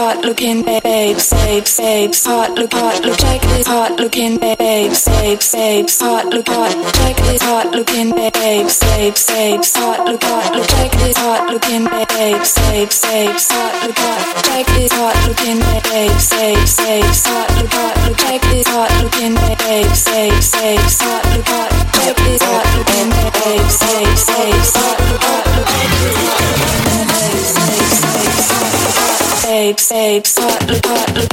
hot looking babes, babes, babes, hot look, check this hot looking babes, babes, babes, hot look, check this hot looking babes, babes, babes, hot look, check this hot looking babes, babes, babes, hot look, check this hot looking babes, babes, babes, hot look, check this hot looking babes, babes, babes, hot look, check this hot looking babes, babes, babes, hot look, babes, babes, hot look, hot look.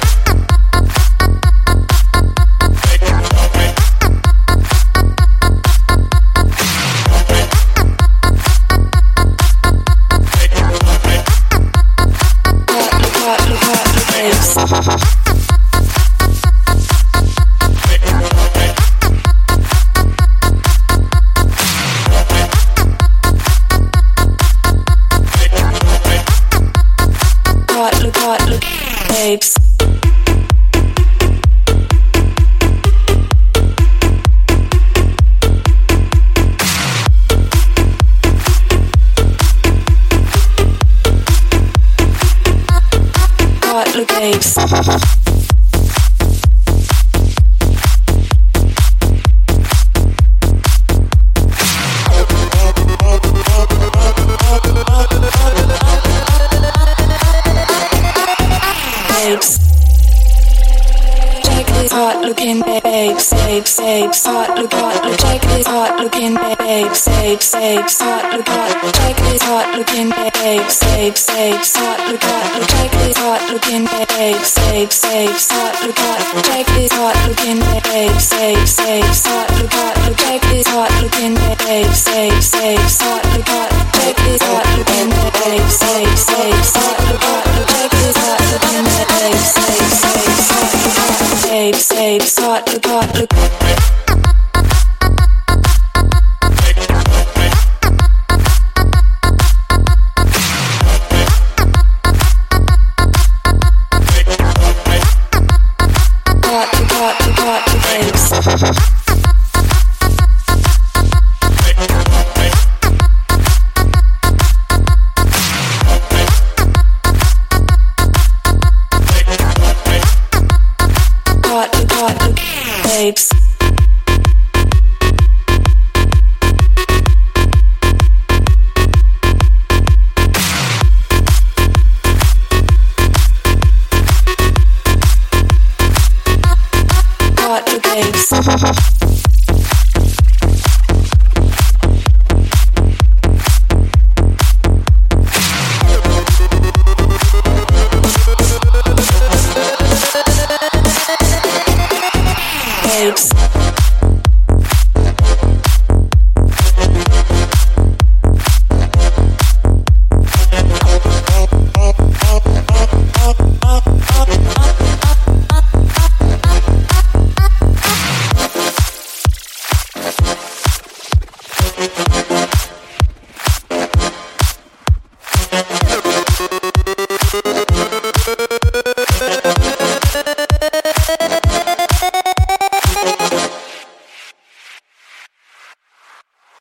Babes. Hot look babes. Check this hot looking babes, babes, babes, hot look, check this hot looking babes, babes, babes, hot look, check this hot looking babes, babes, babes, hot look, check this hot looking babes, babes, babes, hot look, check this hot looking babes, babes, babes, hot look, check this hot looking babes, babes, babes, hot look, check this hot looking